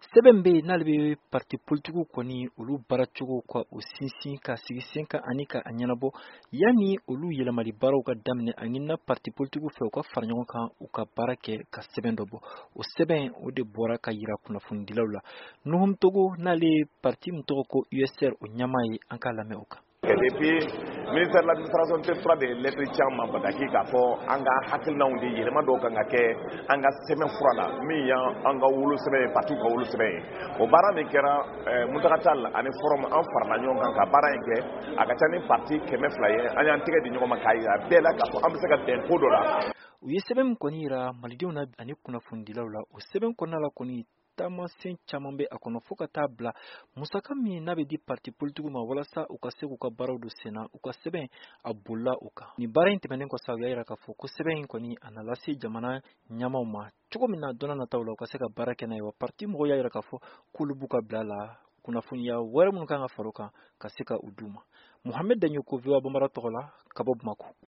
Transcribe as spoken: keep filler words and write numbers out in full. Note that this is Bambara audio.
sɛbɛn bɛ n'ale bɛ parti politigiw kɔni olu baaracogo ka o sinsin ka sigi sen kan ani ka a ɲɛnabɔ yanni olu yɛlɛmali baaraw ka daminɛ a ɲinina parti politigiw fɛ u ka fara ɲɔgɔn kan u ka baara kɛ ka sɛbɛn dɔ bɔ o sɛbɛn o de bɔra ka yira kunnafonidilaw la Nuhum Togo n'ale parti min tɔgɔ ko U S R o ɲɛmaa ye an ka lamɛn o kan. Depuis ministère de l'administration territoriale de lettres caman bataki k'a fɔ an ka hakilinaw de yɛlɛma dɔw kan ka kɛ an ka sɛbɛn fura la min y'an an ka wolo sɛbɛn ye parti ka wolo sɛbɛn ye o baara min kɛra Muntaka Tall ani forum an farala ɲɔgɔn kan ka baara in kɛ a ka ca ni parti kɛmɛ fila ye an y'an tɛgɛ di ɲɔgɔn ma k'a yira bɛɛ la k'a fɔ an bɛ se ka bɛn ko dɔ la. U ye sɛbɛn min kɔni yira malidenw na ani kunnafonidilaw la o sɛbɛn kɔnɔna la kɔni taamasen caman bɛ a kɔnɔ fo ka taa bila musaka min n'a bɛ di parti politigiw ma walasa u ka se k'u ka baaraw don sen na u ka sɛbɛn a bolila u kan nin baara in tɛmɛnen kɔfɛ u y'a yira k'a fɔ ko sɛbɛn in kɔni a na lase jamana ɲɛmaaw ma cogo min na dɔnna nataw la u ka se ka baara kɛ n'a ye wa parti mɔgɔw y'a yira k'a fɔ k'olu b'u ka bila la kunnafoniya wɛrɛ minnu kan ka fara u kan ka se ka u d'u ma Muhamɛd Daɲoko V O A Bambara tɔgɔ la ka bɔ Bamako.